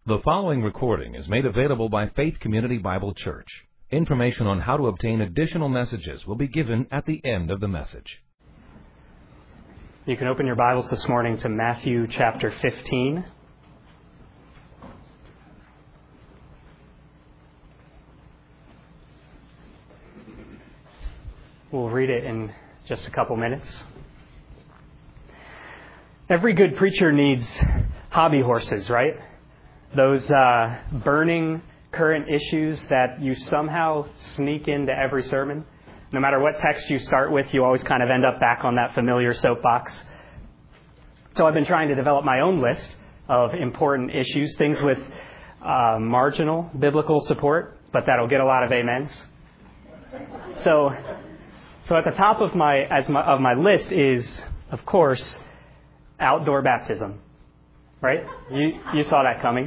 The following recording is made available by Faith Community Bible Church. Information on how to obtain additional messages will be given at the end of the message. You can open your Bibles this morning to Matthew chapter 15. We'll read it in just a couple minutes. Every good preacher needs hobby horses, right? Those burning current issues that you somehow sneak into every sermon. No matter what text you start with, you always kind of end up back on that familiar soapbox. So I've been trying to develop my own list of important issues, things with marginal biblical support, but that'll get a lot of amens. So at the top of my list is, of course, outdoor baptism. Right? You saw that coming.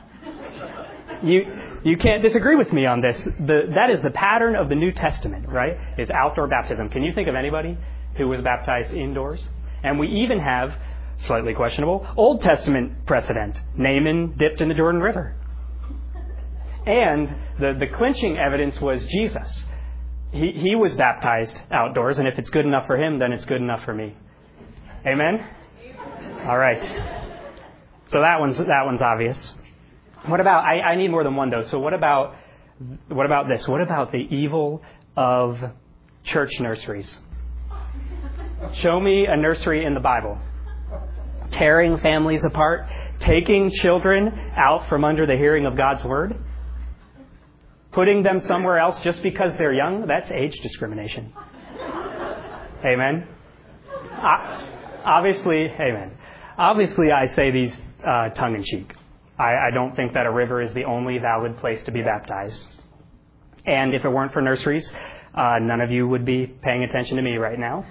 You can't disagree with me on this. That is the pattern of the New Testament, right? Is outdoor baptism. Can you think of anybody who was baptized indoors? And we even have, slightly questionable, Old Testament precedent. Naaman dipped in the Jordan River. And the clinching evidence was Jesus. He was baptized outdoors, and if it's good enough for him, then it's good enough for me. Amen? All right. So that one's obvious. What about, I need more than one though, so what about this? What about the evil of church nurseries? Show me a nursery in the Bible. Tearing families apart, taking children out from under the hearing of God's Word, putting them somewhere else just because they're young, that's age discrimination. Amen? Obviously, amen. Obviously, I say these tongue-in-cheek. I don't think that a river is the only valid place to be baptized. And if it weren't for nurseries, none of you would be paying attention to me right now.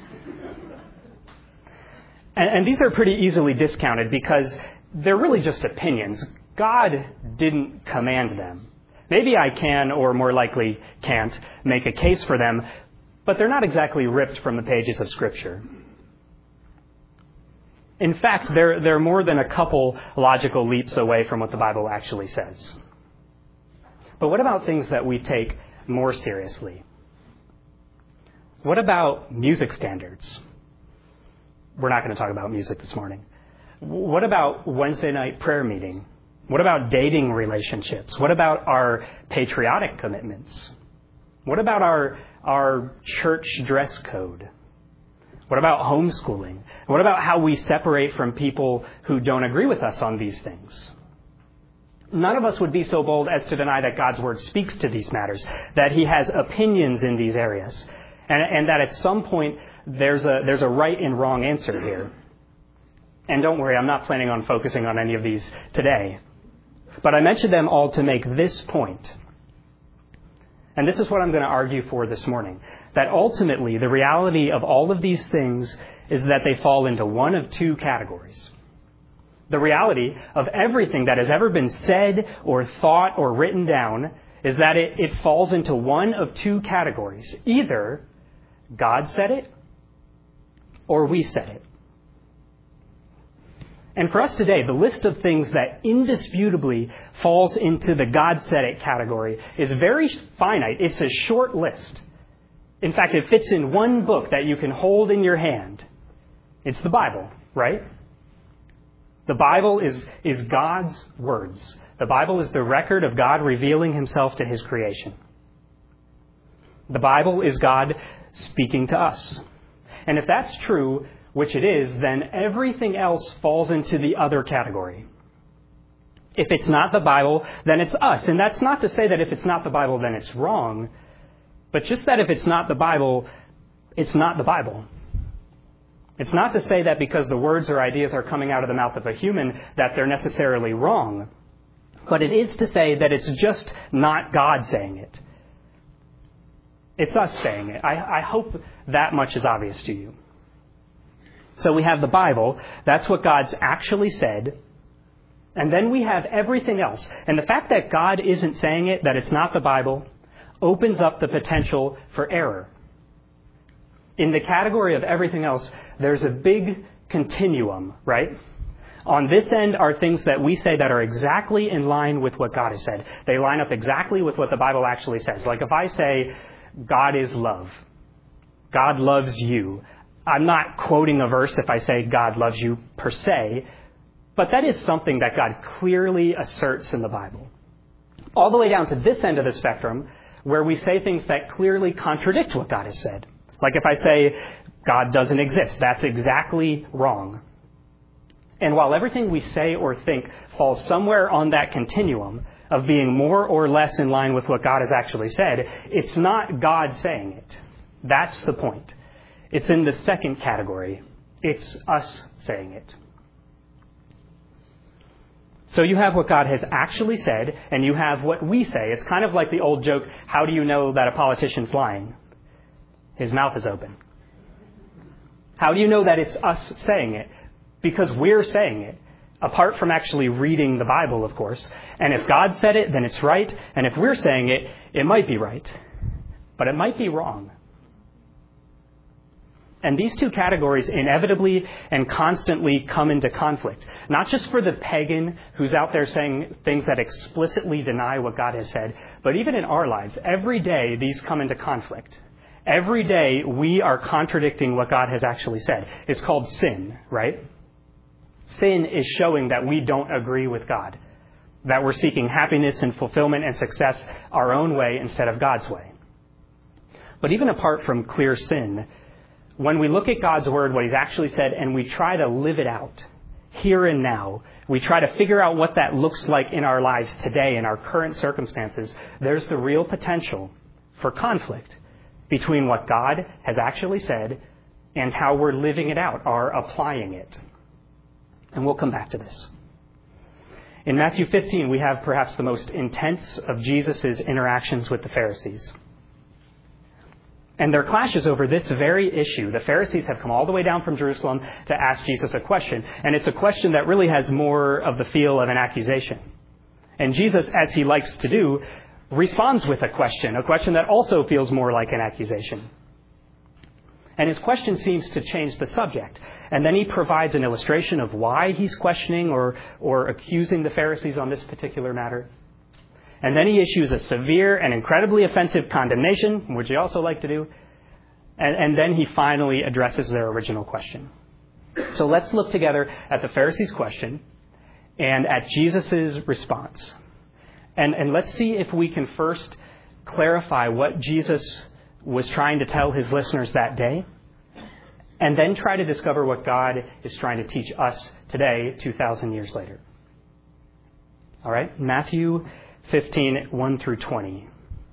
And these are pretty easily discounted because they're really just opinions. God didn't command them. Maybe I can, or more likely can't, make a case for them, but they're not exactly ripped from the pages of Scripture. In fact, they're more than a couple logical leaps away from what the Bible actually says. But what about things that we take more seriously? What about music standards? We're not going to talk about music this morning. What about Wednesday night prayer meeting? What about dating relationships? What about our patriotic commitments? What about our church dress code? What about homeschooling? What about how we separate from people who don't agree with us on these things? None of us would be so bold as to deny that God's Word speaks to these matters, that He has opinions in these areas, and that at some point there's a right and wrong answer here. And don't worry, I'm not planning on focusing on any of these today. But I mentioned them all to make this point. And this is what I'm going to argue for this morning. That ultimately, the reality of all of these things is that they fall into one of two categories. The reality of everything that has ever been said or thought or written down is that it falls into one of two categories. Either God said it or we said it. And for us today, the list of things that indisputably falls into the God said it category is very finite. It's a short list. In fact, it fits in one book that you can hold in your hand. It's the Bible, right? The Bible is God's words. The Bible is the record of God revealing Himself to His creation. The Bible is God speaking to us. And if that's true, which it is, then everything else falls into the other category. If it's not the Bible, then it's us. And that's not to say that if it's not the Bible, then it's wrong. But just that if it's not the Bible, it's not the Bible. It's not to say that because the words or ideas are coming out of the mouth of a human that they're necessarily wrong. But it is to say that it's just not God saying it. It's us saying it. I hope that much is obvious to you. So we have the Bible. That's what God's actually said. And then we have everything else. And the fact that God isn't saying it, that it's not the Bible, opens up the potential for error. In the category of everything else, there's a big continuum, right? On this end are things that we say that are exactly in line with what God has said. They line up exactly with what the Bible actually says. Like if I say, God is love, God loves you, I'm not quoting a verse if I say God loves you per se, but that is something that God clearly asserts in the Bible. All the way down to this end of the spectrum, where we say things that clearly contradict what God has said. Like if I say, God doesn't exist, that's exactly wrong. And while everything we say or think falls somewhere on that continuum of being more or less in line with what God has actually said, it's not God saying it. That's the point. It's in the second category. It's us saying it. So you have what God has actually said, and you have what we say. It's kind of like the old joke, how do you know that a politician's lying? His mouth is open. How do you know that it's us saying it? Because we're saying it, apart from actually reading the Bible, of course. And if God said it, then it's right. And if we're saying it, it might be right. But it might be wrong. And these two categories inevitably and constantly come into conflict. Not just for the pagan who's out there saying things that explicitly deny what God has said, but even in our lives. Every day these come into conflict. Every day we are contradicting what God has actually said. It's called sin, right? Sin is showing that we don't agree with God, that we're seeking happiness and fulfillment and success our own way instead of God's way. But even apart from clear sin, when we look at God's word, what he's actually said, and we try to live it out here and now, we try to figure out what that looks like in our lives today, in our current circumstances, there's the real potential for conflict between what God has actually said and how we're living it out, or applying it. And we'll come back to this. In Matthew 15, we have perhaps the most intense of Jesus' interactions with the Pharisees. And their clashes over this very issue. The Pharisees have come all the way down from Jerusalem to ask Jesus a question. And it's a question that really has more of the feel of an accusation. And Jesus, as he likes to do, responds with a question that also feels more like an accusation. And his question seems to change the subject. And then he provides an illustration of why he's questioning or accusing the Pharisees on this particular matter. And then he issues a severe and incredibly offensive condemnation, which he also liked to do. And then he finally addresses their original question. So let's look together at the Pharisees' question and at Jesus' response. And let's see if we can first clarify what Jesus was trying to tell his listeners that day, and then try to discover what God is trying to teach us today, 2,000 years later. All right, Matthew 15, 1 through 20.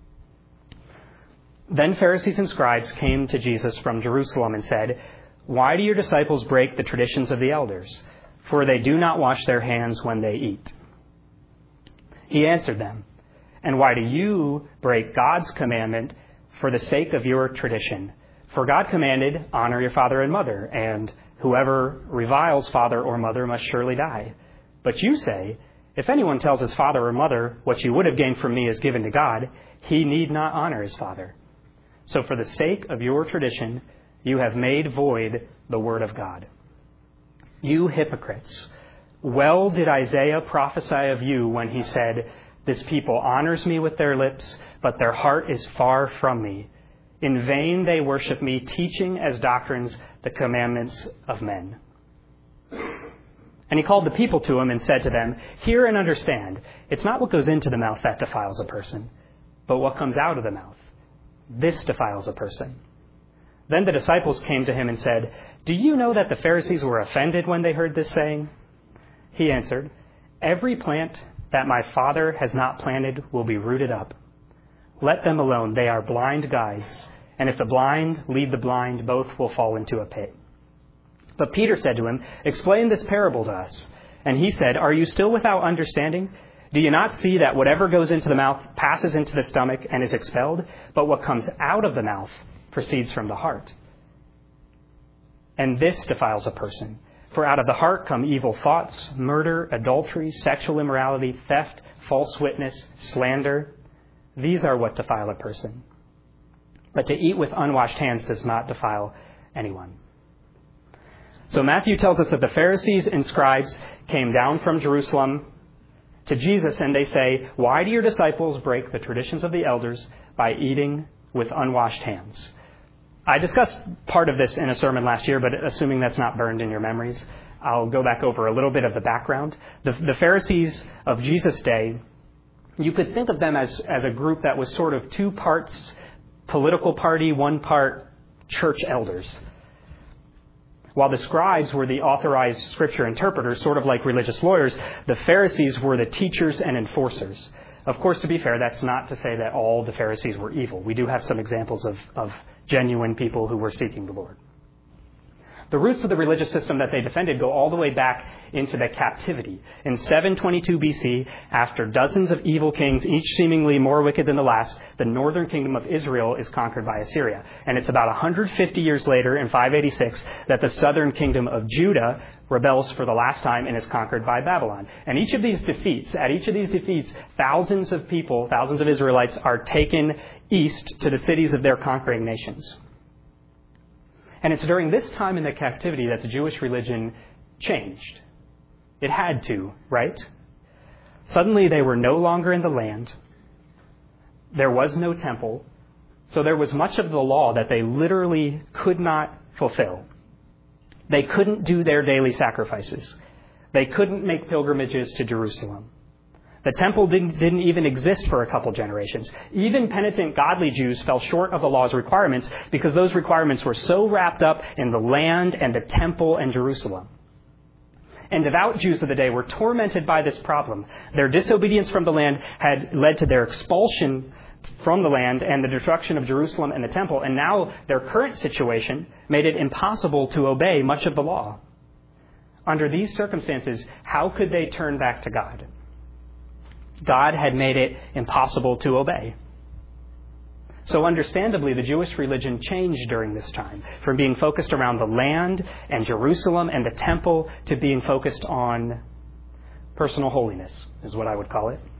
Then Pharisees and scribes came to Jesus from Jerusalem and said, "Why do your disciples break the traditions of the elders? For they do not wash their hands when they eat." He answered them, "And why do you break God's commandment for the sake of your tradition? For God commanded, 'Honor your father and mother,' and 'Whoever reviles father or mother must surely die.' But you say, 'If anyone tells his father or mother, what you would have gained from me is given to God, he need not honor his father.' So for the sake of your tradition, you have made void the word of God. You hypocrites, well did Isaiah prophesy of you when he said, 'This people honors me with their lips, but their heart is far from me. In vain they worship me, teaching as doctrines the commandments of men.'" And he called the people to him and said to them, "Hear and understand. It's not what goes into the mouth that defiles a person, but what comes out of the mouth. This defiles a person." Then the disciples came to him and said, "Do you know that the Pharisees were offended when they heard this saying?" He answered, "Every plant that my Father has not planted will be rooted up. Let them alone. They are blind guides. And if the blind lead the blind, both will fall into a pit." But Peter said to him, "Explain this parable to us." And he said, "Are you still without understanding? Do you not see that whatever goes into the mouth passes into the stomach and is expelled? But what comes out of the mouth proceeds from the heart. And this defiles a person. For out of the heart come evil thoughts, murder, adultery, sexual immorality, theft, false witness, slander. These are what defile a person. But to eat with unwashed hands does not defile anyone." So Matthew tells us that the Pharisees and scribes came down from Jerusalem to Jesus, and they say, "Why do your disciples break the traditions of the elders by eating with unwashed hands?" I discussed part of this in a sermon last year, but assuming that's not burned in your memories, I'll go back over a little bit of the background. The Pharisees of Jesus' day, you could think of them as a group that was sort of 2 parts political party, 1 part church elders. While the scribes were the authorized scripture interpreters, sort of like religious lawyers, the Pharisees were the teachers and enforcers. Of course, to be fair, that's not to say that all the Pharisees were evil. We do have some examples of genuine people who were seeking the Lord. The roots of the religious system that they defended go all the way back into the captivity. In 722 BC, after dozens of evil kings, each seemingly more wicked than the last, the northern kingdom of Israel is conquered by Assyria. And it's about 150 years later, in 586, that the southern kingdom of Judah rebels for the last time and is conquered by Babylon. And at each of these defeats, thousands of people, thousands of Israelites are taken east to the cities of their conquering nations. And it's during this time in the captivity that the Jewish religion changed. It had to, right? Suddenly they were no longer in the land. There was no temple. So there was much of the law that they literally could not fulfill. They couldn't do their daily sacrifices. They couldn't make pilgrimages to Jerusalem. The temple didn't even exist for a couple generations. Even penitent, godly Jews fell short of the law's requirements because those requirements were so wrapped up in the land and the temple and Jerusalem. And devout Jews of the day were tormented by this problem. Their disobedience from the land had led to their expulsion from the land and the destruction of Jerusalem and the temple. And now their current situation made it impossible to obey much of the law. Under these circumstances, how could they turn back to God? God had made it impossible to obey. So understandably, the Jewish religion changed during this time from being focused around the land and Jerusalem and the temple to being focused on personal holiness, is what I would call it.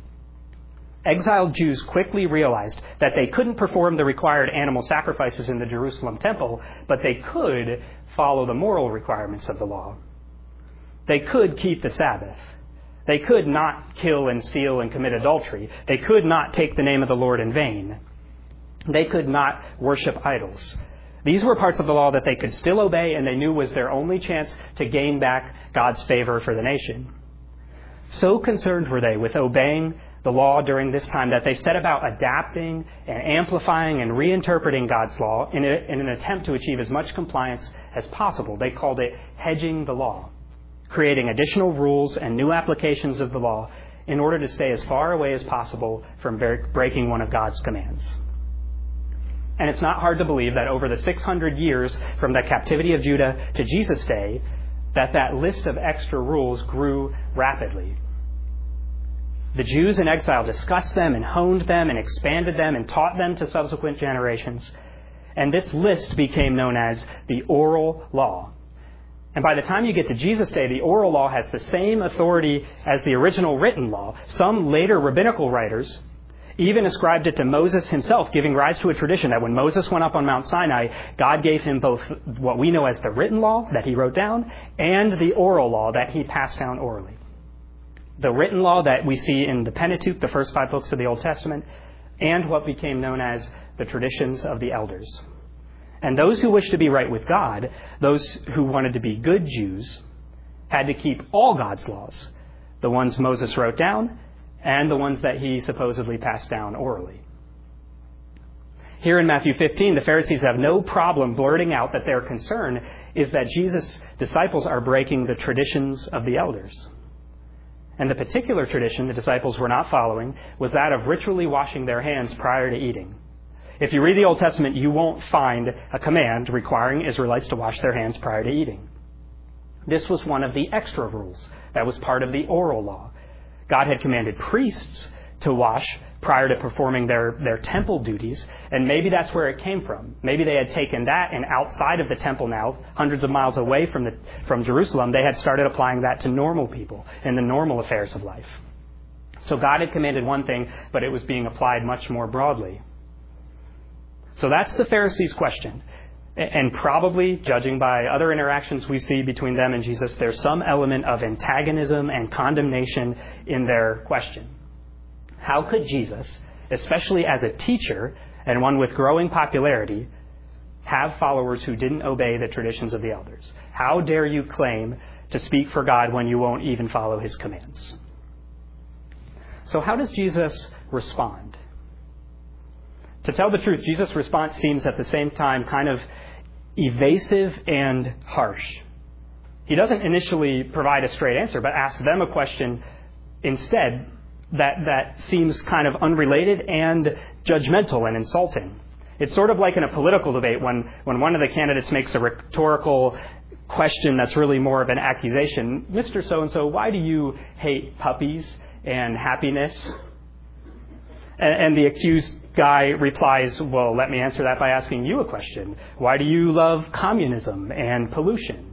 Exiled Jews quickly realized that they couldn't perform the required animal sacrifices in the Jerusalem temple, but they could follow the moral requirements of the law. They could keep the Sabbath. They could not kill and steal and commit adultery. They could not take the name of the Lord in vain. They could not worship idols. These were parts of the law that they could still obey, and they knew was their only chance to gain back God's favor for the nation. So concerned were they with obeying the law during this time that they set about adapting and amplifying and reinterpreting God's law in an attempt to achieve as much compliance as possible. They called it hedging the law, creating additional rules and new applications of the law in order to stay as far away as possible from breaking one of God's commands. And it's not hard to believe that over the 600 years from the captivity of Judah to Jesus' day, that list of extra rules grew rapidly. The Jews in exile discussed them and honed them and expanded them and taught them to subsequent generations. And this list became known as the oral law. And by the time you get to Jesus' day, the oral law has the same authority as the original written law. Some later rabbinical writers even ascribed it to Moses himself, giving rise to a tradition that when Moses went up on Mount Sinai, God gave him both what we know as the written law that he wrote down and the oral law that he passed down orally. The written law that we see in the Pentateuch, the first 5 books of the Old Testament, and what became known as the traditions of the elders. And those who wished to be right with God, those who wanted to be good Jews, had to keep all God's laws, the ones Moses wrote down and the ones that he supposedly passed down orally. Here in Matthew 15, the Pharisees have no problem blurting out that their concern is that Jesus' disciples are breaking the traditions of the elders. And the particular tradition the disciples were not following was that of ritually washing their hands prior to eating. If you read the Old Testament, you won't find a command requiring Israelites to wash their hands prior to eating. This was one of the extra rules that was part of the oral law. God had commanded priests to wash prior to performing their temple duties, and maybe that's where it came from. Maybe they had taken that, and outside of the temple now, hundreds of miles away from Jerusalem, they had started applying that to normal people and the normal affairs of life. So God had commanded one thing, but it was being applied much more broadly. So that's the Pharisees' question. And probably, judging by other interactions we see between them and Jesus, there's some element of antagonism and condemnation in their question. How could Jesus, especially as a teacher and one with growing popularity, have followers who didn't obey the traditions of the elders? How dare you claim to speak for God when you won't even follow his commands? So how does Jesus respond? To tell the truth, Jesus' response seems at the same time kind of evasive and harsh. He doesn't initially provide a straight answer, but asks them a question instead that seems kind of unrelated and judgmental and insulting. It's sort of like in a political debate when one of the candidates makes a rhetorical question that's really more of an accusation. Mr. So-and-so, why do you hate puppies and happiness? And the accused guy replies, well, let me answer that by asking you a question. Why do you love communism and pollution?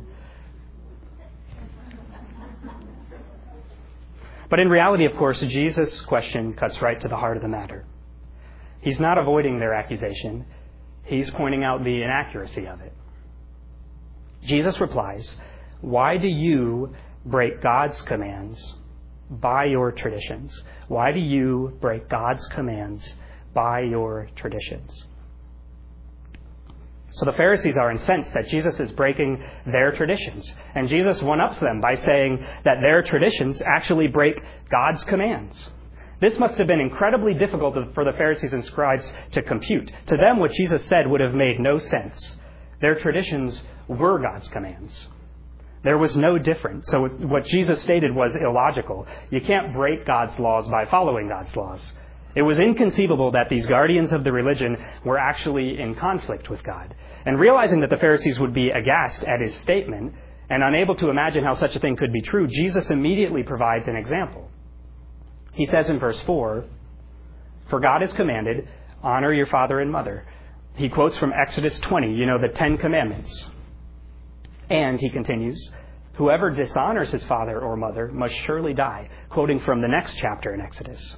But in reality, of course, Jesus' question cuts right to the heart of the matter. He's not avoiding their accusation. He's pointing out the inaccuracy of it. Jesus replies, why do you break God's commands by your traditions? Why do you break God's commands by your traditions? So the Pharisees are incensed that Jesus is breaking their traditions. And Jesus one-ups them by saying that their traditions actually break God's commands. This must have been incredibly difficult for the Pharisees and scribes to compute. To them, what Jesus said would have made no sense. Their traditions were God's commands. There was no difference. So what Jesus stated was illogical. You can't break God's laws by following God's laws. It was inconceivable that these guardians of the religion were actually in conflict with God. And realizing that the Pharisees would be aghast at his statement and unable to imagine how such a thing could be true, Jesus immediately provides an example. He says in verse 4, for God has commanded, honor your father and mother. He quotes from Exodus 20, the 10 Commandments. And he continues, whoever dishonors his father or mother must surely die, quoting from the next chapter in Exodus.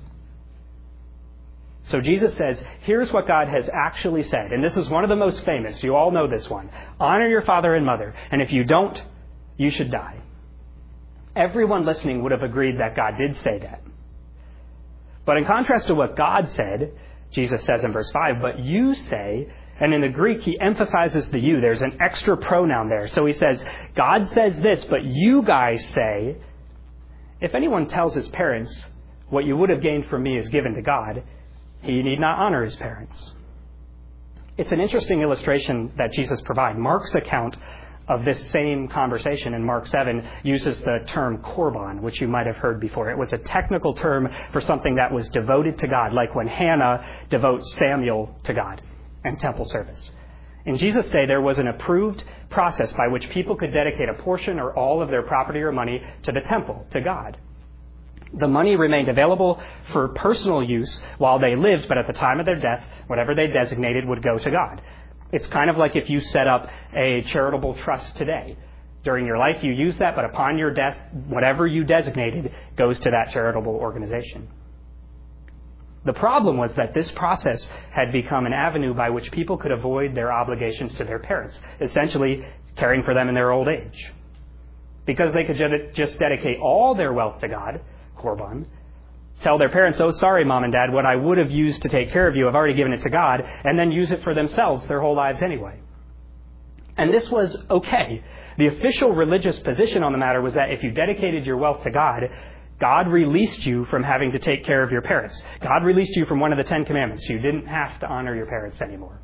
So Jesus says, here's what God has actually said. And this is one of the most famous. You all know this one. Honor your father and mother. And if you don't, you should die. Everyone listening would have agreed that God did say that. But in contrast to what God said, Jesus says in verse 5, but you say, and in the Greek he emphasizes the you. There's an extra pronoun there. So he says, God says this, but you guys say, if anyone tells his parents, what you would have gained from me is given to God, he need not honor his parents. It's an interesting illustration that Jesus provides. Mark's account of this same conversation in Mark 7 uses the term korban, which you might have heard before. It was a technical term for something that was devoted to God, like when Hannah devotes Samuel to God and temple service. In Jesus' day, there was an approved process by which people could dedicate a portion or all of their property or money to the temple, to God. The money remained available for personal use while they lived, but at the time of their death, whatever they designated would go to God. It's kind of like if you set up a charitable trust today. During your life, you use that, but upon your death, whatever you designated goes to that charitable organization. The problem was that this process had become an avenue by which people could avoid their obligations to their parents, essentially caring for them in their old age. Because they could just dedicate all their wealth to God, korban, tell their parents, oh, sorry, Mom and Dad, what I would have used to take care of you, I've already given it to God, and then use it for themselves their whole lives anyway. And this was okay. The official religious position on the matter was that if you dedicated your wealth to God, God released you from having to take care of your parents. God released you from one of the 10 Commandments. You didn't have to honor your parents anymore.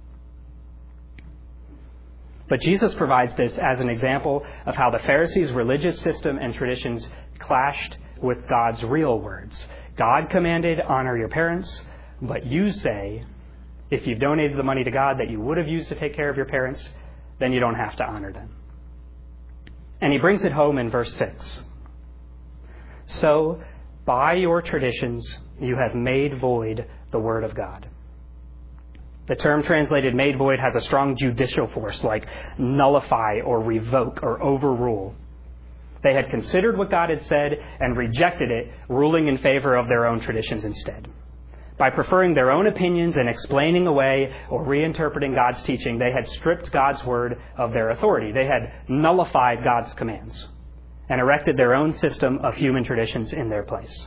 But Jesus provides this as an example of how the Pharisees' religious system and traditions clashed with God's real words. God commanded, honor your parents, but you say, if you've donated the money to God that you would have used to take care of your parents, then you don't have to honor them. And he brings it home in verse 6. So, by your traditions, you have made void the word of God. The term translated made void has a strong judicial force, like nullify or revoke or overrule. They had considered what God had said and rejected it, ruling in favor of their own traditions instead. By preferring their own opinions and explaining away or reinterpreting God's teaching, they had stripped God's word of their authority. They had nullified God's commands and erected their own system of human traditions in their place.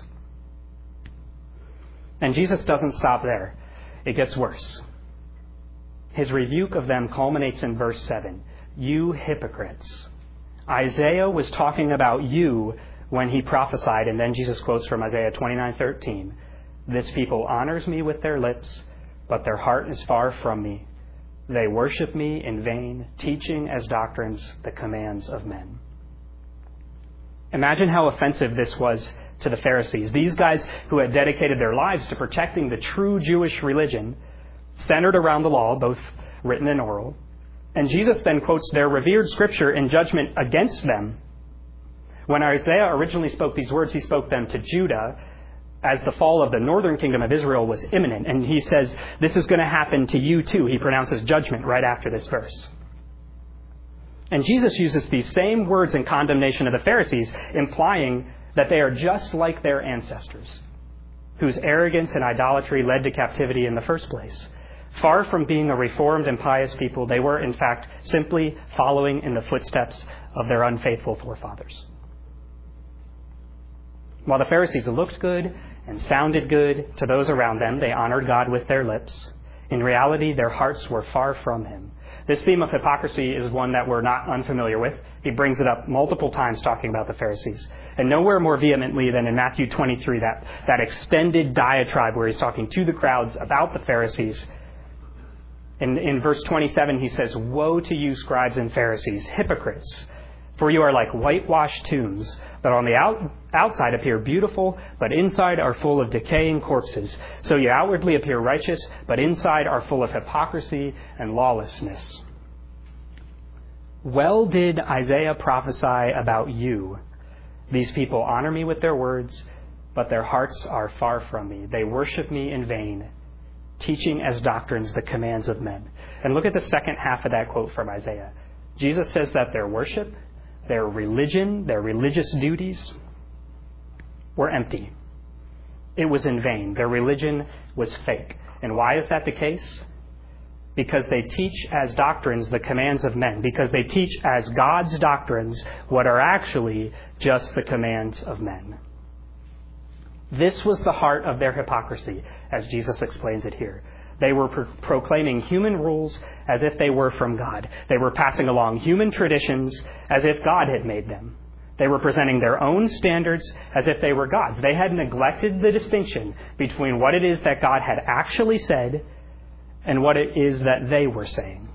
And Jesus doesn't stop there. It gets worse. His rebuke of them culminates in verse 7. You hypocrites. Isaiah was talking about you when he prophesied, and then Jesus quotes from Isaiah 29:13. This people honors me with their lips, but their heart is far from me. They worship me in vain, teaching as doctrines the commands of men. Imagine how offensive this was to the Pharisees. These guys who had dedicated their lives to protecting the true Jewish religion, centered around the law, both written and oral. And Jesus then quotes their revered scripture in judgment against them. When Isaiah originally spoke these words, he spoke them to Judah as the fall of the northern kingdom of Israel was imminent. And he says, this is going to happen to you too. He pronounces judgment right after this verse. And Jesus uses these same words in condemnation of the Pharisees, implying that they are just like their ancestors, whose arrogance and idolatry led to captivity in the first place. Far from being a reformed and pious people, they were, in fact, simply following in the footsteps of their unfaithful forefathers. While the Pharisees looked good and sounded good to those around them, they honored God with their lips. In reality, their hearts were far from Him. This theme of hypocrisy is one that we're not unfamiliar with. He brings it up multiple times talking about the Pharisees. And nowhere more vehemently than in Matthew 23, that extended diatribe where he's talking to the crowds about the Pharisees. In verse 27, he says, Woe to you, scribes and Pharisees, hypocrites! For you are like whitewashed tombs that on the outside appear beautiful, but inside are full of decaying corpses. So you outwardly appear righteous, but inside are full of hypocrisy and lawlessness. Well did Isaiah prophesy about you. These people honor me with their words, but their hearts are far from me. They worship me in vain, teaching as doctrines the commands of men. And look at the second half of that quote from Isaiah. Jesus says that their worship, their religion, their religious duties were empty. It was in vain. Their religion was fake. And why is that the case? Because they teach as doctrines the commands of men. Because they teach as God's doctrines what are actually just the commands of men. This was the heart of their hypocrisy, as Jesus explains it here. They were proclaiming human rules as if they were from God. They were passing along human traditions as if God had made them. They were presenting their own standards as if they were God's. They had neglected the distinction between what it is that God had actually said and what it is that they were saying.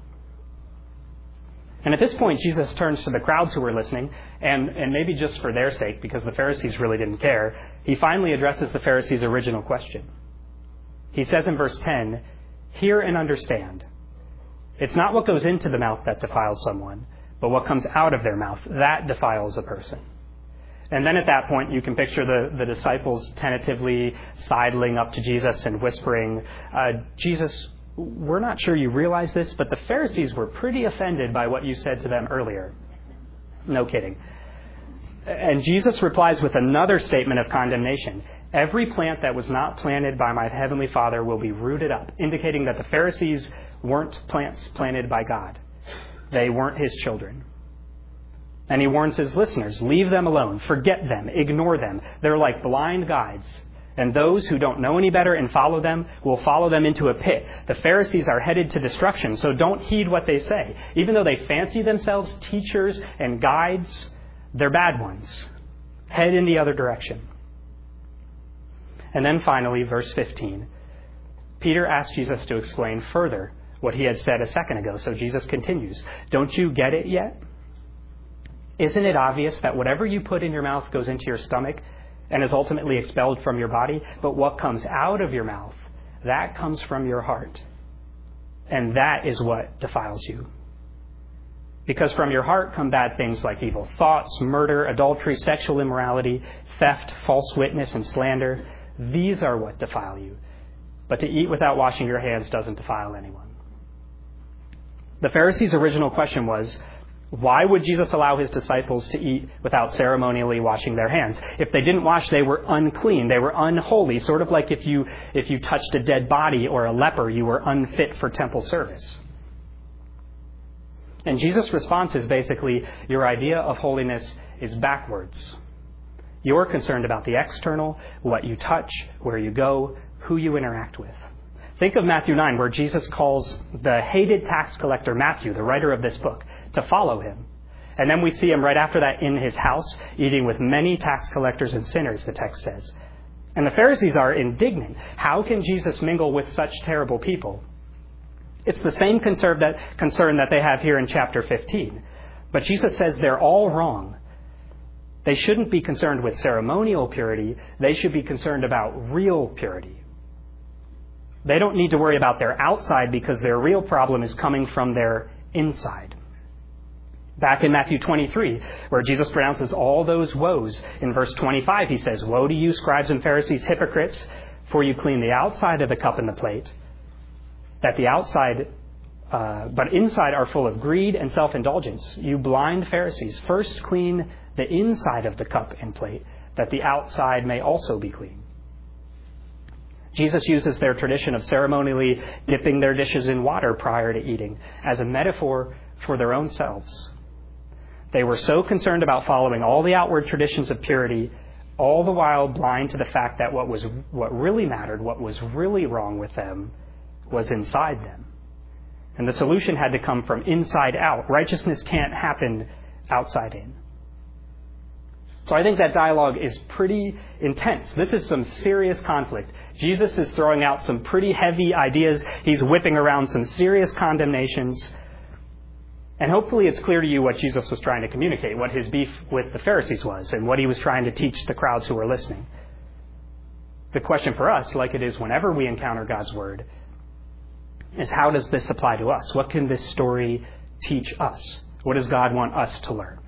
And at this point, Jesus turns to the crowds who were listening, and maybe just for their sake, because the Pharisees really didn't care, he finally addresses the Pharisees' original question. He says in verse 10, Hear and understand. It's not what goes into the mouth that defiles someone, but what comes out of their mouth, that defiles a person. And then at that point, you can picture the disciples tentatively sidling up to Jesus and whispering, Jesus, we're not sure you realize this, but the Pharisees were pretty offended by what you said to them earlier. No kidding. And Jesus replies with another statement of condemnation. Every plant that was not planted by my heavenly Father will be rooted up, indicating that the Pharisees weren't plants planted by God. They weren't His children. And He warns His listeners, leave them alone, forget them, ignore them. They're like blind guides. And those who don't know any better and follow them will follow them into a pit. The Pharisees are headed to destruction, so don't heed what they say. Even though they fancy themselves teachers and guides, they're bad ones. Head in the other direction. And then finally, verse 15. Peter asked Jesus to explain further what he had said a second ago. So Jesus continues, Don't you get it yet? Isn't it obvious that whatever you put in your mouth goes into your stomach and is ultimately expelled from your body? But what comes out of your mouth, that comes from your heart. And that is what defiles you. Because from your heart come bad things like evil thoughts, murder, adultery, sexual immorality, theft, false witness, and slander. These are what defile you. But to eat without washing your hands doesn't defile anyone. The Pharisees' original question was, Why would Jesus allow his disciples to eat without ceremonially washing their hands? If they didn't wash, they were unclean. They were unholy, sort of like if you touched a dead body or a leper, you were unfit for temple service. And Jesus' response is basically, your idea of holiness is backwards. You're concerned about the external, what you touch, where you go, who you interact with. Think of Matthew 9, where Jesus calls the hated tax collector Matthew, the writer of this book, to follow him. And then we see him right after that in his house, eating with many tax collectors and sinners, the text says. And the Pharisees are indignant. How can Jesus mingle with such terrible people? It's the same concern that they have here in chapter 15. But Jesus says they're all wrong. They shouldn't be concerned with ceremonial purity. They should be concerned about real purity. They don't need to worry about their outside because their real problem is coming from their inside. Back in Matthew 23, where Jesus pronounces all those woes, in verse 25 he says, "Woe to you, scribes and Pharisees, hypocrites, for you clean the outside of the cup and the plate, that the outside, but inside are full of greed and self-indulgence. You blind Pharisees, first clean the inside of the cup and plate, that the outside may also be clean." Jesus uses their tradition of ceremonially dipping their dishes in water prior to eating as a metaphor for their own selves. They were so concerned about following all the outward traditions of purity, all the while blind to the fact that what really mattered, what was really wrong with them, was inside them. And the solution had to come from inside out. Righteousness can't happen outside in. So I think that dialogue is pretty intense. This is some serious conflict. Jesus is throwing out some pretty heavy ideas. He's whipping around some serious condemnations. And hopefully it's clear to you what Jesus was trying to communicate, what his beef with the Pharisees was, and what he was trying to teach the crowds who were listening. The question for us, like it is whenever we encounter God's Word, is how does this apply to us? What can this story teach us? What does God want us to learn?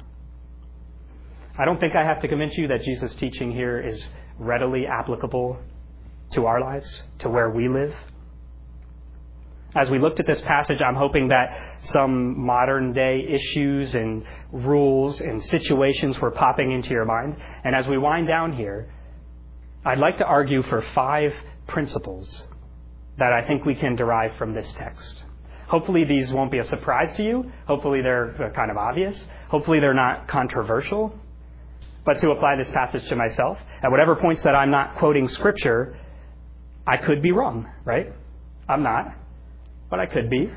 I don't think I have to convince you that Jesus' teaching here is readily applicable to our lives, to where we live. As we looked at this passage, I'm hoping that some modern day issues and rules and situations were popping into your mind. And as we wind down here, I'd like to argue for 5 principles that I think we can derive from this text. Hopefully these won't be a surprise to you. Hopefully they're kind of obvious. Hopefully they're not controversial. But to apply this passage to myself, at whatever points that I'm not quoting Scripture, I could be wrong, right? I'm not, but I could be.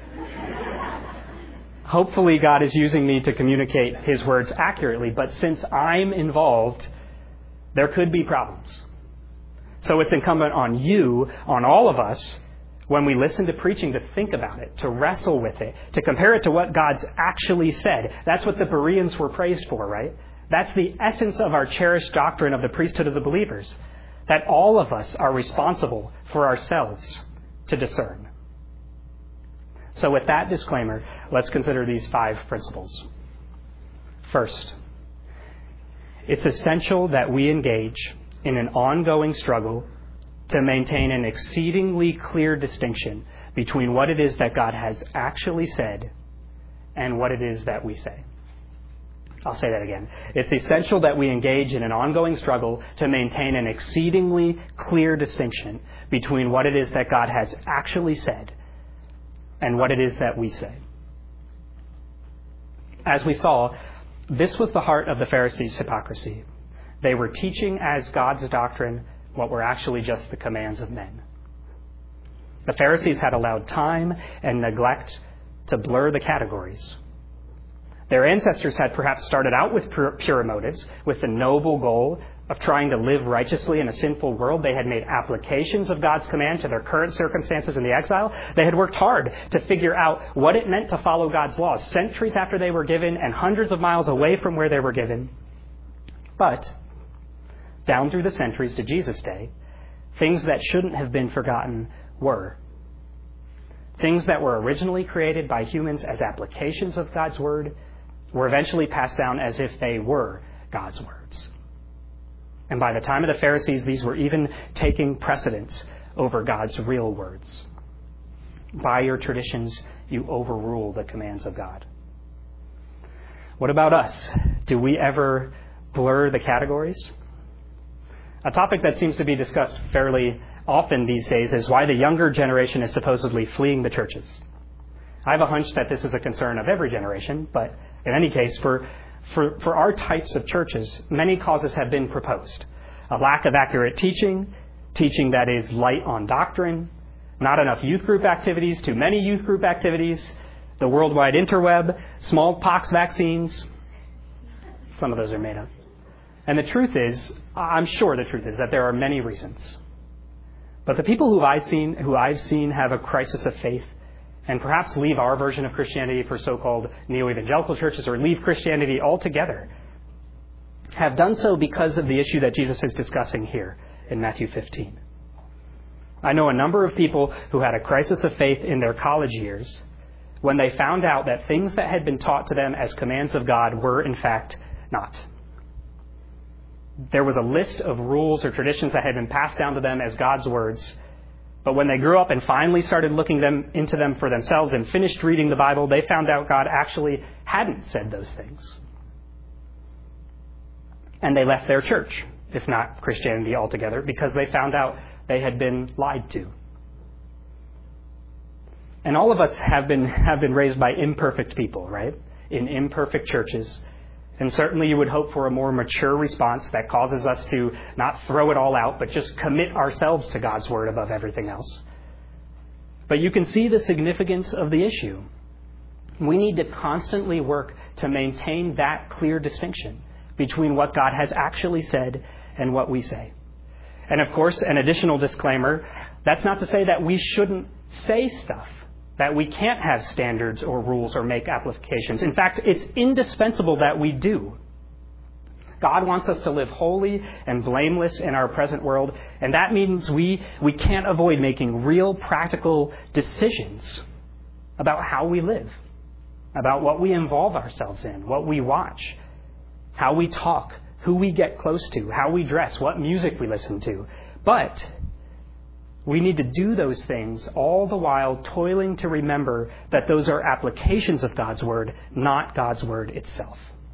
Hopefully God is using me to communicate His words accurately, but since I'm involved, there could be problems. So it's incumbent on you, on all of us, when we listen to preaching, to think about it, to wrestle with it, to compare it to what God's actually said. That's what the Bereans were praised for, right? That's the essence of our cherished doctrine of the priesthood of the believers, that all of us are responsible for ourselves to discern. So with that disclaimer, let's consider these 5 principles. First, it's essential that we engage in an ongoing struggle to maintain an exceedingly clear distinction between what it is that God has actually said and what it is that we say. I'll say that again. It's essential that we engage in an ongoing struggle to maintain an exceedingly clear distinction between what it is that God has actually said and what it is that we say. As we saw, this was the heart of the Pharisees' hypocrisy. They were teaching as God's doctrine what were actually just the commands of men. The Pharisees had allowed time and neglect to blur the categories. Their ancestors had perhaps started out with pure motives, with the noble goal of trying to live righteously in a sinful world. They had made applications of God's command to their current circumstances in the exile. They had worked hard to figure out what it meant to follow God's laws, centuries after they were given and hundreds of miles away from where they were given. But down through the centuries to Jesus' day, things that shouldn't have been forgotten were. Things that were originally created by humans as applications of God's word were eventually passed down as if they were God's words. And by the time of the Pharisees, these were even taking precedence over God's real words. By your traditions, you overrule the commands of God. What about us? Do we ever blur the categories? A topic that seems to be discussed fairly often these days is why the younger generation is supposedly fleeing the churches. I have a hunch that this is a concern of every generation, but in any case, for our types of churches, many causes have been proposed. A lack of accurate teaching that is light on doctrine, not enough youth group activities, too many youth group activities, the worldwide interweb, smallpox vaccines. Some of those are made up. And the truth is, I'm sure the truth is that there are many reasons. But the people who I've seen have a crisis of faith and perhaps leave our version of Christianity for so-called neo-evangelical churches or leave Christianity altogether have done so because of the issue that Jesus is discussing here in Matthew 15. I know a number of people who had a crisis of faith in their college years when they found out that things that had been taught to them as commands of God were, in fact, not. There was a list of rules or traditions that had been passed down to them as God's words, but when they grew up and finally started looking into them for themselves and finished reading the Bible, they found out God actually hadn't said those things. And they left their church, if not Christianity altogether, because they found out they had been lied to. And all of us have been raised by imperfect people, right? In imperfect churches. And certainly you would hope for a more mature response that causes us to not throw it all out, but just commit ourselves to God's word above everything else. But you can see the significance of the issue. We need to constantly work to maintain that clear distinction between what God has actually said and what we say. And of course, an additional disclaimer, that's not to say that we shouldn't say stuff, that we can't have standards or rules or make applications. In fact, it's indispensable that we do. God wants us to live holy and blameless in our present world, and that means we can't avoid making real practical decisions about how we live, about what we involve ourselves in, what we watch, how we talk, who we get close to, how we dress, what music we listen to. But we need to do those things all the while toiling to remember that those are applications of God's word, not God's word itself.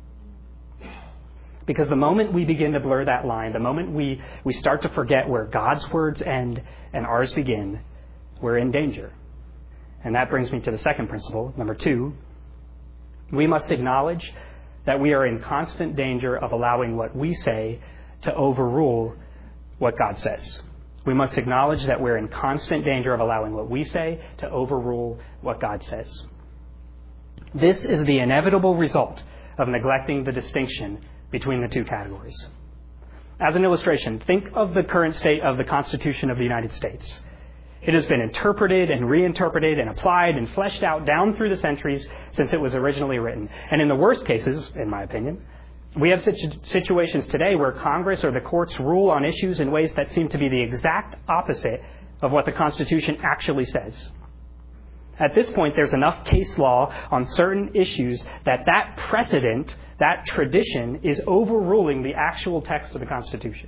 Because the moment we begin to blur that line, the moment we start to forget where God's words end and ours begin, we're in danger. And that brings me to the second principle, number 2. We must acknowledge that we are in constant danger of allowing what we say to overrule what God says. We must acknowledge that we're in constant danger of allowing what we say to overrule what God says. This is the inevitable result of neglecting the distinction between the two categories. As an illustration, think of the current state of the Constitution of the United States. It has been interpreted and reinterpreted and applied and fleshed out down through the centuries since it was originally written. And in the worst cases, in my opinion, we have situations today where Congress or the courts rule on issues in ways that seem to be the exact opposite of what the Constitution actually says. At this point, there's enough case law on certain issues that precedent, that tradition, is overruling the actual text of the Constitution.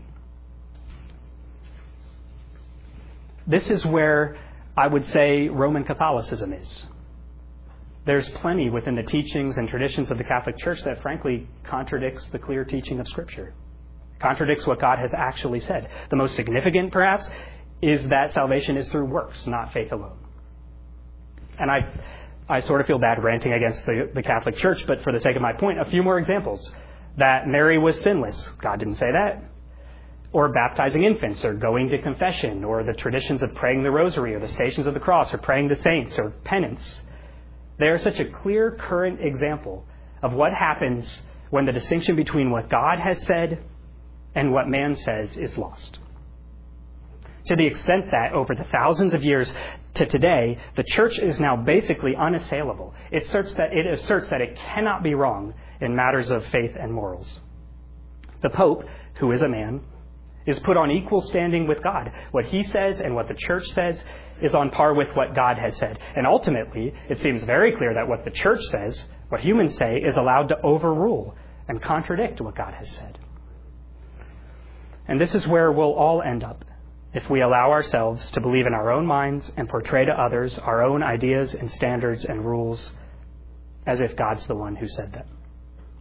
This is where I would say Roman Catholicism is. There's plenty within the teachings and traditions of the Catholic Church that frankly contradicts the clear teaching of Scripture, contradicts what God has actually said. The most significant, perhaps, is that salvation is through works, not faith alone. And I sort of feel bad ranting against the Catholic Church, but for the sake of my point, a few more examples. That Mary was sinless. God didn't say that. Or baptizing infants, or going to confession, or the traditions of praying the rosary, or the Stations of the Cross, or praying the saints, or penance. They are such a clear current example of what happens when the distinction between what God has said and what man says is lost. To the extent that over the thousands of years to today, the church is now basically unassailable. It asserts that it cannot be wrong in matters of faith and morals. The Pope, who is a man, is put on equal standing with God. What he says and what the church says is on par with what God has said. And ultimately, it seems very clear that what the church says, what humans say, is allowed to overrule and contradict what God has said. And this is where we'll all end up if we allow ourselves to believe in our own minds and portray to others our own ideas and standards and rules as if God's the one who said them.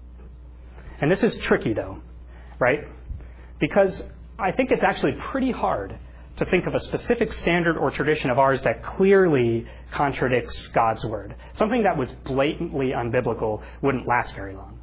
And this is tricky, though, right? Because I think it's actually pretty hard to think of a specific standard or tradition of ours that clearly contradicts God's word. Something that was blatantly unbiblical wouldn't last very long.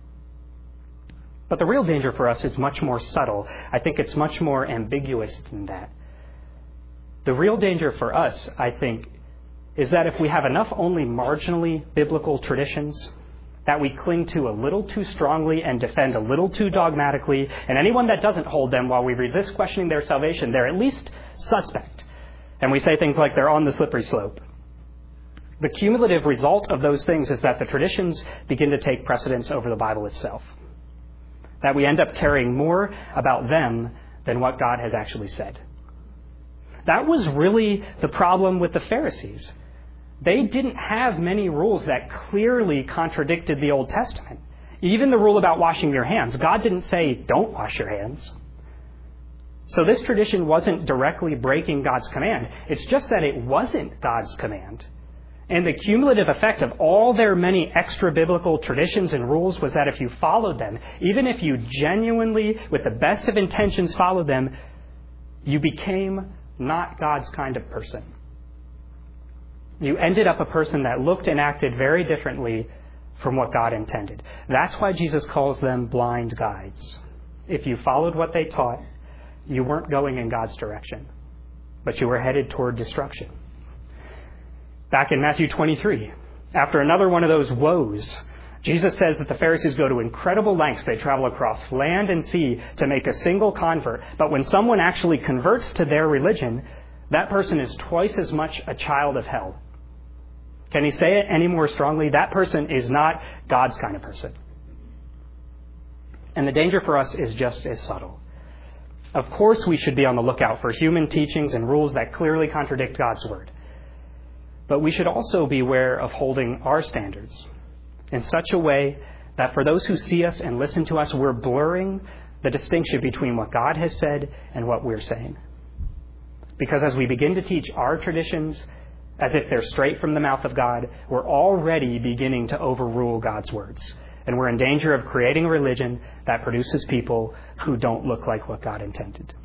But the real danger for us is much more subtle. I think it's much more ambiguous than that. The real danger for us, I think, is that if we have enough only marginally biblical traditions that we cling to a little too strongly and defend a little too dogmatically, and anyone that doesn't hold them, while we resist questioning their salvation, they're at least suspect. And we say things like they're on the slippery slope. The cumulative result of those things is that the traditions begin to take precedence over the Bible itself. That we end up caring more about them than what God has actually said. That was really the problem with the Pharisees. They didn't have many rules that clearly contradicted the Old Testament. Even the rule about washing your hands. God didn't say, don't wash your hands. So this tradition wasn't directly breaking God's command. It's just that it wasn't God's command. And the cumulative effect of all their many extra biblical traditions and rules was that if you followed them, even if you genuinely, with the best of intentions, followed them, you became not God's kind of person. You ended up a person that looked and acted very differently from what God intended. That's why Jesus calls them blind guides. If you followed what they taught, you weren't going in God's direction, but you were headed toward destruction. Back in Matthew 23, after another one of those woes, Jesus says that the Pharisees go to incredible lengths. They travel across land and sea to make a single convert. But when someone actually converts to their religion, that person is twice as much a child of hell. Can he say it any more strongly? That person is not God's kind of person. And the danger for us is just as subtle. Of course, we should be on the lookout for human teachings and rules that clearly contradict God's word. But we should also beware of holding our standards in such a way that for those who see us and listen to us, we're blurring the distinction between what God has said and what we're saying. Because as we begin to teach our traditions as if they're straight from the mouth of God, we're already beginning to overrule God's words. And we're in danger of creating a religion that produces people who don't look like what God intended.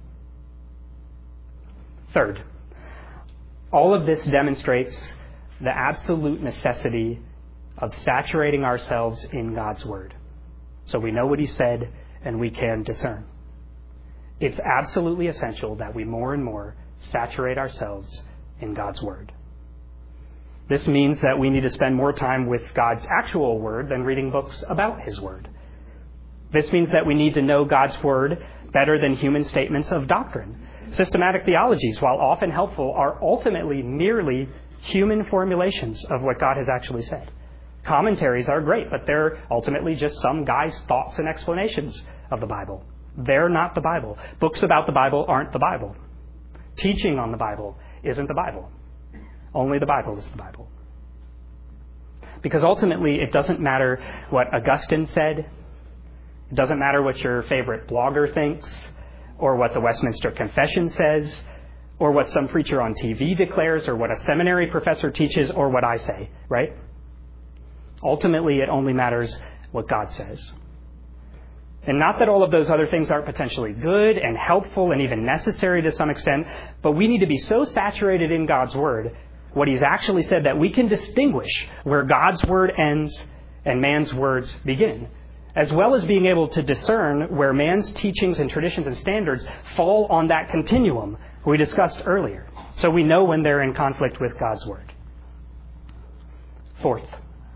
Third, all of this demonstrates the absolute necessity of saturating ourselves in God's word. So we know what he said and we can discern. It's absolutely essential that we more and more saturate ourselves in God's word. This means that we need to spend more time with God's actual word than reading books about his word. This means that we need to know God's word better than human statements of doctrine. Systematic theologies, while often helpful, are ultimately merely human formulations of what God has actually said. Commentaries are great, but they're ultimately just some guy's thoughts and explanations of the Bible. They're not the Bible. Books about the Bible aren't the Bible. Teaching on the Bible isn't the Bible. Only the Bible is the Bible. Because ultimately, it doesn't matter what Augustine said. It doesn't matter what your favorite blogger thinks, or what the Westminster Confession says, or what some preacher on TV declares, or what a seminary professor teaches, or what I say, right? Ultimately, it only matters what God says. And not that all of those other things aren't potentially good and helpful and even necessary to some extent, but we need to be so saturated in God's word, what he's actually said, that we can distinguish where God's word ends and man's words begin, as well as being able to discern where man's teachings and traditions and standards fall on that continuum we discussed earlier, so we know when they're in conflict with God's word. Fourth,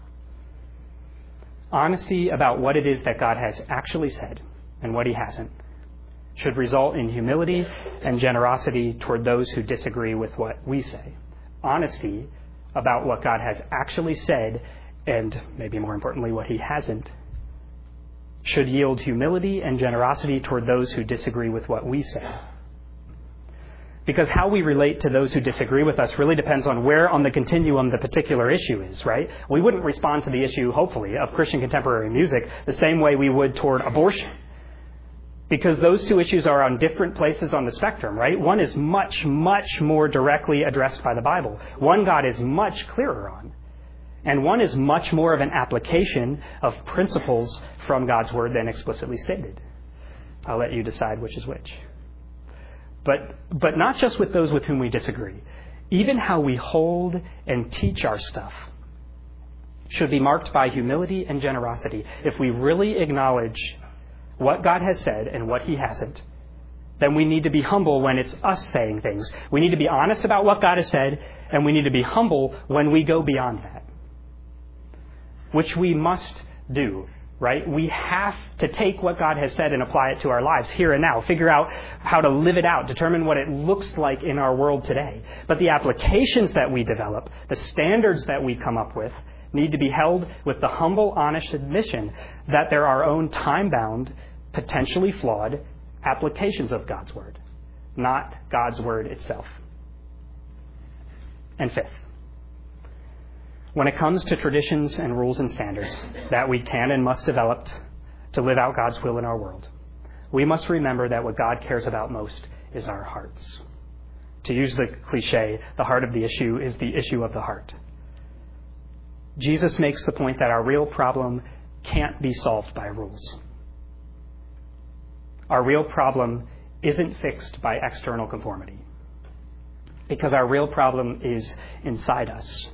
honesty about what it is that God has actually said and what he hasn't should result in humility and generosity toward those who disagree with what we say. Honesty about what God has actually said, and maybe more importantly, what he hasn't, should yield humility and generosity toward those who disagree with what we say. Because how we relate to those who disagree with us really depends on where on the continuum the particular issue is, right? We wouldn't respond to the issue, hopefully, of Christian contemporary music the same way we would toward abortion. Because those two issues are on different places on the spectrum, right? One is much, much more directly addressed by the Bible. One God is much clearer on. And one is much more of an application of principles from God's Word than explicitly stated. I'll let you decide which is which. But not just with those with whom we disagree. Even how we hold and teach our stuff should be marked by humility and generosity. If we really acknowledge what God has said and what He hasn't, then we need to be humble when it's us saying things. We need to be honest about what God has said, and we need to be humble when we go beyond that, which we must do, right? We have to take what God has said and apply it to our lives here and now, figure out how to live it out, determine what it looks like in our world today. But the applications that we develop, the standards that we come up with, need to be held with the humble, honest admission that they're our own time-bound, potentially flawed applications of God's Word, not God's Word itself. And fifth, when it comes to traditions and rules and standards that we can and must develop to live out God's will in our world, we must remember that what God cares about most is our hearts. To use the cliche, the heart of the issue is the issue of the heart. Jesus makes the point that our real problem can't be solved by rules. Our real problem isn't fixed by external conformity, because our real problem is inside us.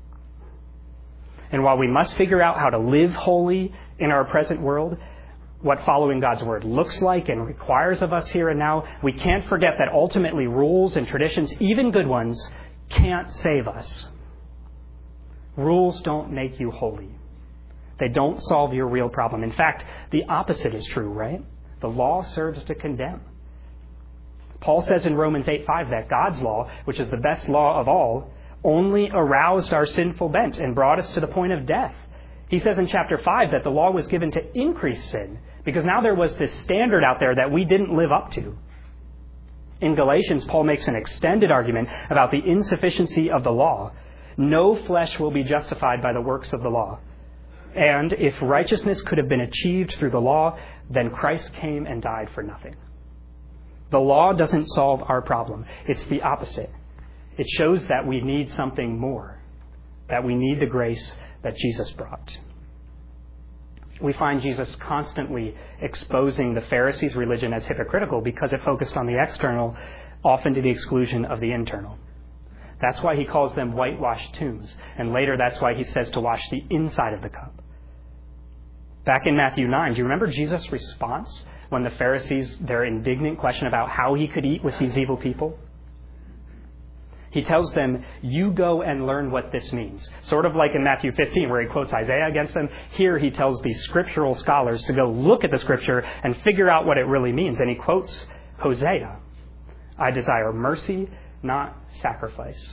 And while we must figure out how to live holy in our present world, what following God's Word looks like and requires of us here and now, we can't forget that ultimately rules and traditions, even good ones, can't save us. Rules don't make you holy. They don't solve your real problem. In fact, the opposite is true, right? The law serves to condemn. Paul says in Romans 8:5 that God's law, which is the best law of all, only aroused our sinful bent and brought us to the point of death. He says in chapter 5 that the law was given to increase sin, because now there was this standard out there that we didn't live up to. In Galatians, Paul makes an extended argument about the insufficiency of the law. No flesh will be justified by the works of the law. And if righteousness could have been achieved through the law, then Christ came and died for nothing. The law doesn't solve our problem. It's the opposite. It shows that we need something more, that we need the grace that Jesus brought. We find Jesus constantly exposing the Pharisees' religion as hypocritical because it focused on the external, often to the exclusion of the internal. That's why he calls them whitewashed tombs. And later that's why he says to wash the inside of the cup. Back in Matthew 9, do you remember Jesus' response when the Pharisees, their indignant question about how he could eat with these evil people? He tells them, you go and learn what this means. Sort of like in Matthew 15 where he quotes Isaiah against them. Here he tells these scriptural scholars to go look at the scripture and figure out what it really means. And he quotes Hosea, I desire mercy, not sacrifice.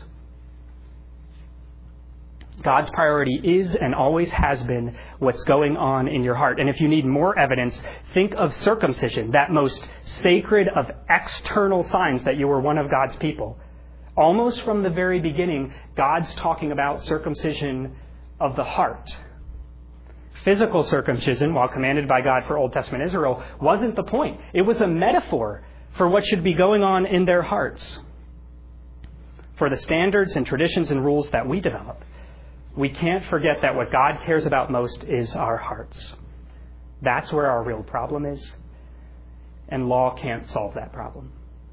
God's priority is and always has been what's going on in your heart. And if you need more evidence, think of circumcision, that most sacred of external signs that you were one of God's people. Almost from the very beginning, God's talking about circumcision of the heart. Physical circumcision, while commanded by God for Old Testament Israel, wasn't the point. It was a metaphor for what should be going on in their hearts. For the standards and traditions and rules that we develop, we can't forget that what God cares about most is our hearts. That's where our real problem is, and law can't solve that problem.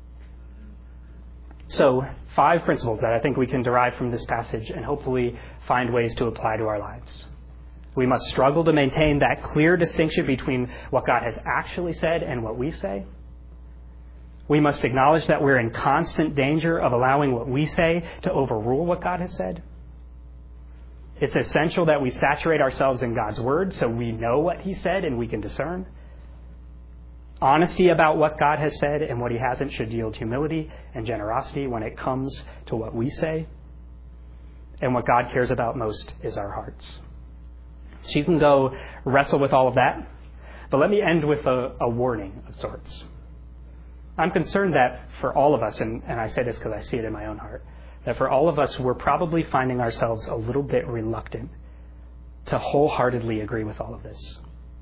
So, 5 principles that I think we can derive from this passage and hopefully find ways to apply to our lives. We must struggle to maintain that clear distinction between what God has actually said and what we say. We must acknowledge that we're in constant danger of allowing what we say to overrule what God has said. It's essential that we saturate ourselves in God's Word so we know what He said and we can discern. Honesty about what God has said and what He hasn't should yield humility and generosity when it comes to what we say. And what God cares about most is our hearts. So you can go wrestle with all of that. But let me end with a warning of sorts. I'm concerned that for all of us, and I say this because I see it in my own heart, that for all of us, we're probably finding ourselves a little bit reluctant to wholeheartedly agree with all of this.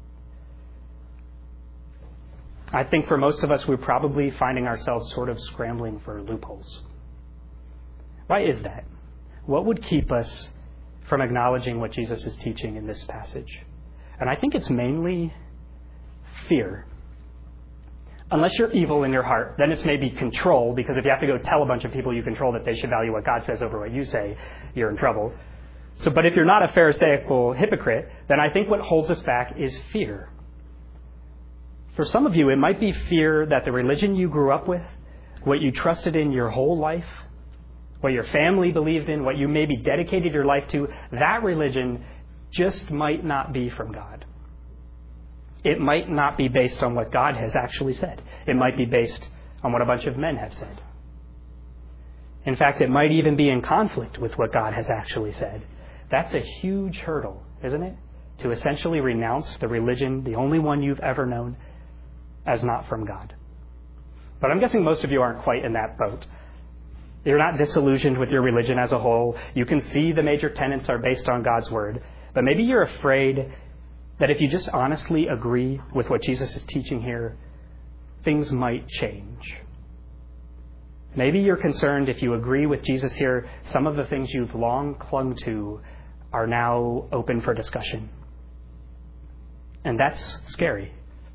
I think for most of us, we're probably finding ourselves sort of scrambling for loopholes. Why is that? What would keep us from acknowledging what Jesus is teaching in this passage. And I think it's mainly fear. Unless you're evil in your heart, then it's maybe control, because if you have to go tell a bunch of people you control that they should value what God says over what you say, you're in trouble. But if you're not a Pharisaical hypocrite, then I think what holds us back is fear. For some of you, it might be fear that the religion you grew up with, what you trusted in your whole life, what your family believed in, what you maybe dedicated your life to, that religion just might not be from God. It might not be based on what God has actually said. It might be based on what a bunch of men have said. In fact, it might even be in conflict with what God has actually said. That's a huge hurdle, isn't it? To essentially renounce the religion, the only one you've ever known, as not from God. But I'm guessing most of you aren't quite in that boat. You're not disillusioned with your religion as a whole. You can see the major tenets are based on God's word. But maybe you're afraid that if you just honestly agree with what Jesus is teaching here, things might change. Maybe you're concerned if you agree with Jesus here, some of the things you've long clung to are now open for discussion. And that's scary.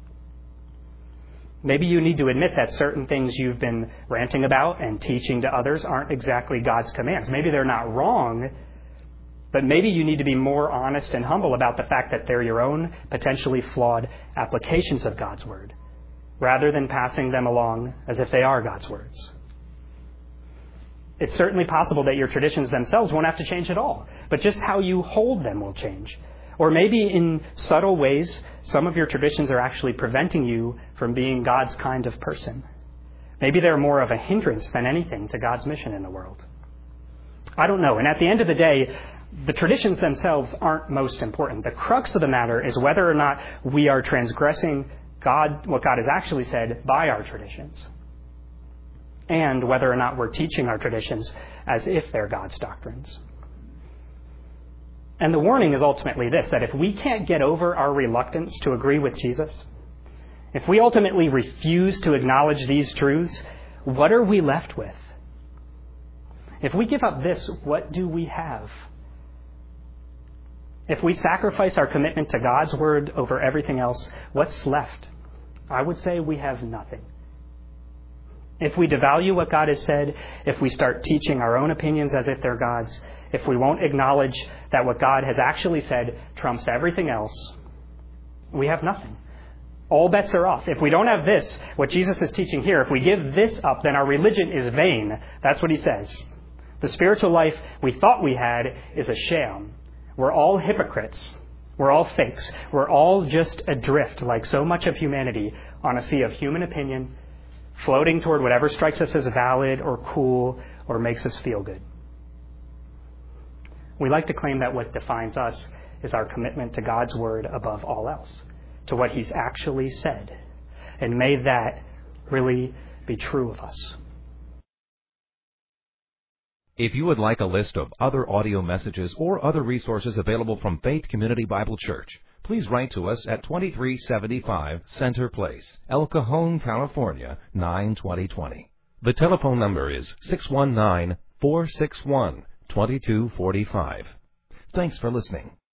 Maybe you need to admit that certain things you've been ranting about and teaching to others aren't exactly God's commands. Maybe they're not wrong, but maybe you need to be more honest and humble about the fact that they're your own potentially flawed applications of God's word, rather than passing them along as if they are God's words. It's certainly possible that your traditions themselves won't have to change at all, but just how you hold them will change. Or maybe in subtle ways, some of your traditions are actually preventing you from being God's kind of person. Maybe they're more of a hindrance than anything to God's mission in the world. I don't know. And at the end of the day, the traditions themselves aren't most important. The crux of the matter is whether or not we are transgressing what God has actually said by our traditions, and whether or not we're teaching our traditions as if they're God's doctrines. And the warning is ultimately this, that if we can't get over our reluctance to agree with Jesus, if we ultimately refuse to acknowledge these truths, what are we left with? If we give up this, what do we have? If we sacrifice our commitment to God's word over everything else, what's left? I would say we have nothing. If we devalue what God has said, if we start teaching our own opinions as if they're God's, if we won't acknowledge that what God has actually said trumps everything else, we have nothing. All bets are off. If we don't have this, what Jesus is teaching here, if we give this up, then our religion is vain. That's what he says. The spiritual life we thought we had is a sham. We're all hypocrites. We're all fakes. We're all just adrift, like so much of humanity, on a sea of human opinion, floating toward whatever strikes us as valid or cool or makes us feel good. We like to claim that what defines us is our commitment to God's word above all else, to what he's actually said. And may that really be true of us. If you would like a list of other audio messages or other resources available from Faith Community Bible Church, please write to us at 2375 Center Place, El Cajon, California, 92020. The telephone number is 619-461-2245. Thanks for listening.